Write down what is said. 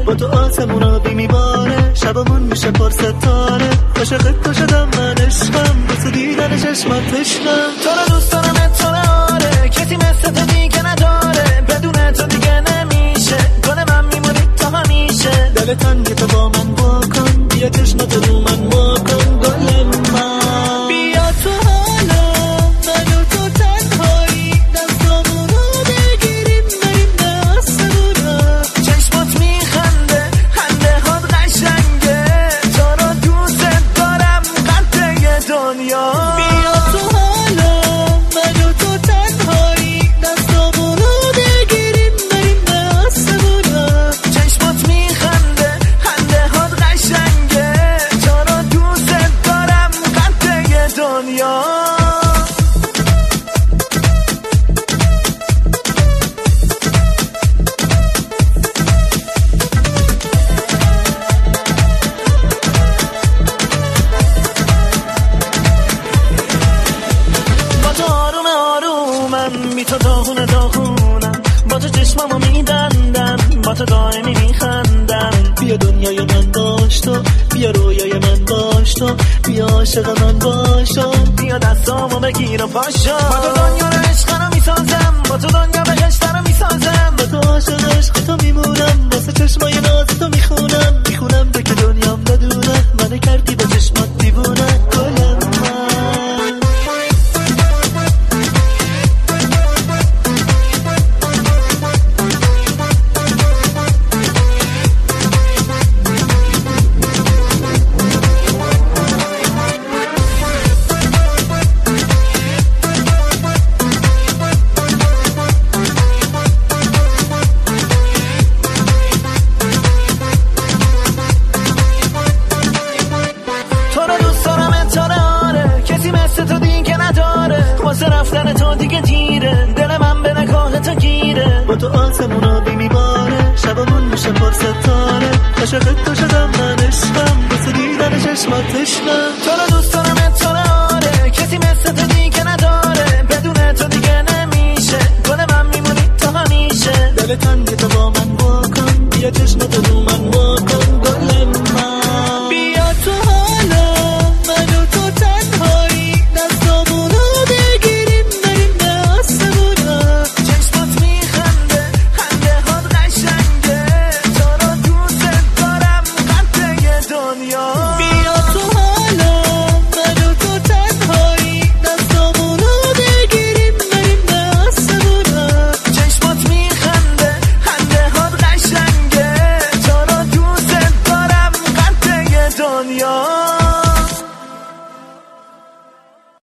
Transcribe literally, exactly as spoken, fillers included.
با تو آسمون آبی میباره، شبمون میشه پر ستاره. عاشقت تو شدم من عشقم، واسه دیدن چشمات تشنم. تو رو دوست دارم تو رو آره، کسی مثل تو دیگه نداره. بدون تو دیگه نمیشه، گل من میمونی تا همیشه. دل تنگی تو با من واکن، بیا چشمات رو من واکن. گل من بیا تو حالا، من و تو تنهایی، دستامون رو بگیریم بریم به آسمونا. چشمات میخنده، خنده هات قشنگه، تو رو دوست دارم قطعه دنیا. بیا تو حالا، من و تو تنهایی، دستامون رو بگیریم بریم به آسمونا. چشمات میخنده، خنده هات قشنگه، تو رو دوست دارم قطعه دنیا. با تو آروم آرومم، بی تو داغونه داغونم، با تو چشمامو میدندم، با تو دائمی میخندم. بیا دنیای من باش تو، بیا رویای من باش تو، بیا عاشق من باش تو. بیا دستامو بگیر و پاشو، با تو دنیا رو عشق رو میسازم، با تو دنیا بهشت رو میسازم. با تو عاشق عشق تو میمونم، واسه چشمای ناز تو میخونم. میخونم تو که دنیام بدونم، منو کردی با چشمات دیوونه. گلم من تو رو دوست دارم تو رو آره، کسی مثل تو دیگه نداره. واسه رفتن تو دیگه دیره، دل من به نگاه تو گیره. با تو آسمون آبی میباره، شبمون میشه پر ستاره. عاشقت تو شدم من عشقم، واسه دیدن چشمات تشنم. تو رو دوست دارم تو رو آره، کسی مثل تو دیگه نداره. بدون تو دیگه نمیشه، گل من میمونی تا همیشه. دل تنگی تو با من واکن، بیا چشمت رو من